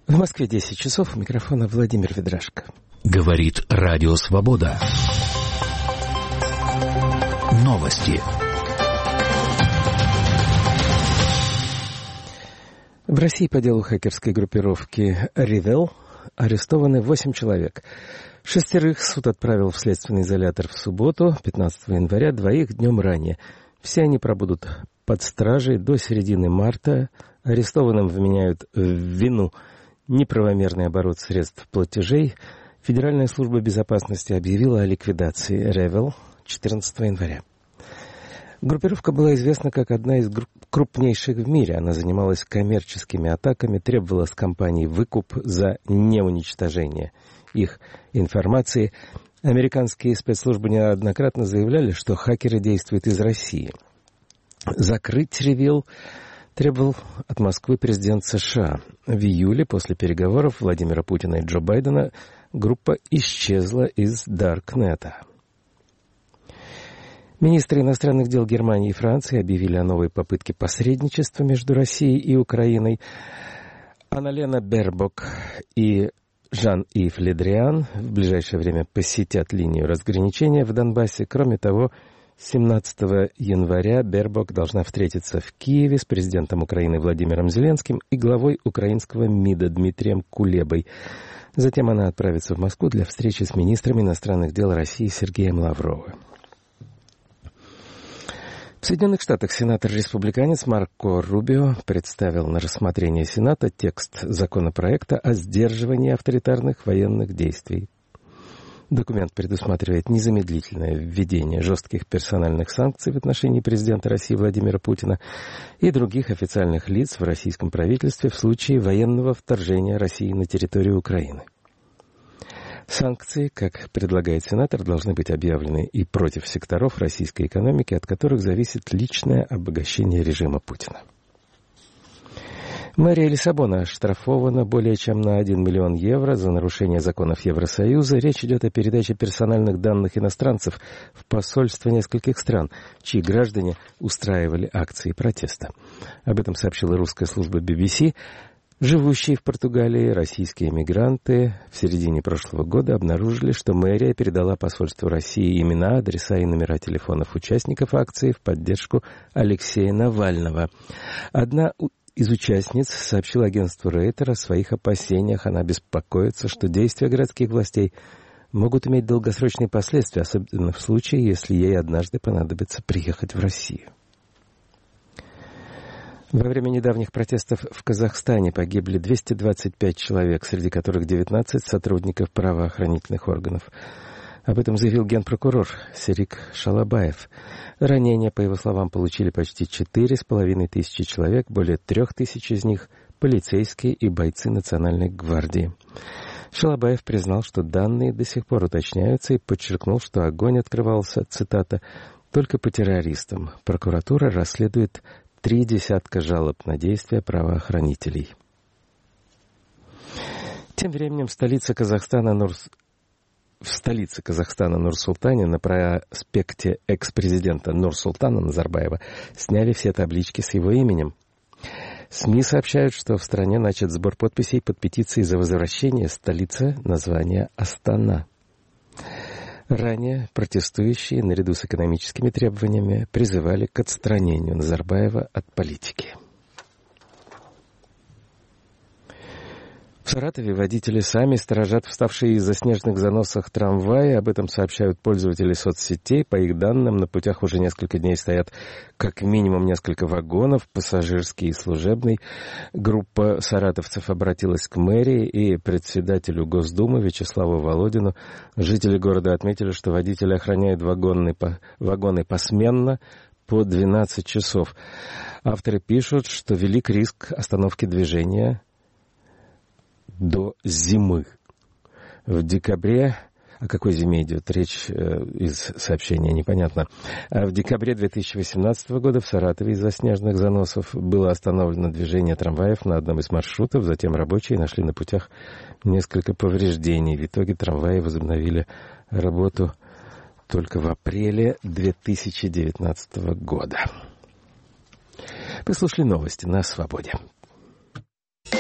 В Москве 10 часов. У микрофона Владимир Ведрашко. Говорит Радио Свобода. Новости. В России по делу хакерской группировки REvil арестованы 8 человек. 6 суд отправил в следственный изолятор в субботу, 15 января, 2 днем ранее. Все они пробудут под стражей до середины марта. Арестованным вменяют в вину неправомерный оборот средств платежей. Федеральная служба безопасности объявила о ликвидации REvil 14 января. Группировка была известна как одна из крупнейших в мире. Она занималась коммерческими атаками, требовала с компаний выкуп за неуничтожение их информации. Американские спецслужбы неоднократно заявляли, что хакеры действуют из России. Закрыть REvil требовал от Москвы президент США. В июле, после переговоров Владимира Путина и Джо Байдена, группа исчезла из Даркнета. Министры иностранных дел Германии и Франции объявили о новой попытке посредничества между Россией и Украиной. Анналена Бербок и Жан-Ив Ле Дриан в ближайшее время посетят линию разграничения в Донбассе. Кроме того, 17 января Бербок должна встретиться в Киеве с президентом Украины Владимиром Зеленским и главой украинского МИДа Дмитрием Кулебой. Затем она отправится в Москву для встречи с министром иностранных дел России Сергеем Лавровым. В Соединенных Штатах сенатор-республиканец Марко Рубио представил на рассмотрение Сената текст законопроекта о сдерживании авторитарных военных действий. Документ предусматривает незамедлительное введение жестких персональных санкций в отношении президента России Владимира Путина и других официальных лиц в российском правительстве в случае военного вторжения России на территорию Украины. Санкции, как предлагает сенатор, должны быть объявлены и против секторов российской экономики, от которых зависит личное обогащение режима Путина. Мэрия Лиссабона оштрафована более чем на 1 миллион евро за нарушение законов Евросоюза. Речь идет о передаче персональных данных иностранцев в посольства нескольких стран, чьи граждане устраивали акции протеста. Об этом сообщила русская служба BBC. Живущие в Португалии российские эмигранты в середине прошлого года обнаружили, что мэрия передала посольству России имена, адреса и номера телефонов участников акции в поддержку Алексея Навального. Одна из участниц сообщила агентству Рейтер о своих опасениях. Она беспокоится, что действия городских властей могут иметь долгосрочные последствия, особенно в случае, если ей однажды понадобится приехать в Россию. Во время недавних протестов в Казахстане погибли 225 человек, среди которых 19 сотрудников правоохранительных органов. Об этом заявил генпрокурор Серик Шалабаев. Ранения, по его словам, получили почти 4500 человек, более 3000 из них — полицейские и бойцы Национальной гвардии. Шалабаев признал, что данные до сих пор уточняются, и подчеркнул, что огонь открывался, цитата, «только по террористам». Прокуратура расследует 3 десятка жалоб на действия правоохранителей. Тем временем в столице Казахстана Нур-Султане на проспекте экс-президента Нурсултана Назарбаева сняли все таблички с его именем. СМИ сообщают, что в стране начат сбор подписей под петицией за возвращение столицы названия Астана. Ранее протестующие, наряду с экономическими требованиями, призывали к отстранению Назарбаева от политики. В Саратове водители сами сторожат вставшие из-за снежных заносов трамваи. Об этом сообщают пользователи соцсетей. По их данным, на путях уже несколько дней стоят как минимум несколько вагонов, пассажирский и служебный. Группа саратовцев обратилась к мэрии и председателю Госдумы Вячеславу Володину. Жители города отметили, что водители охраняют вагоны посменно по 12 часов. Авторы пишут, что велик риск остановки движения до зимы. В декабре... О какой зиме идет речь из сообщения, непонятно. В декабре 2018 года в Саратове из-за снежных заносов было остановлено движение трамваев на одном из маршрутов. Затем рабочие нашли на путях несколько повреждений. В итоге трамваи возобновили работу только в апреле 2019 года. Вы слушали новости на «Свободе».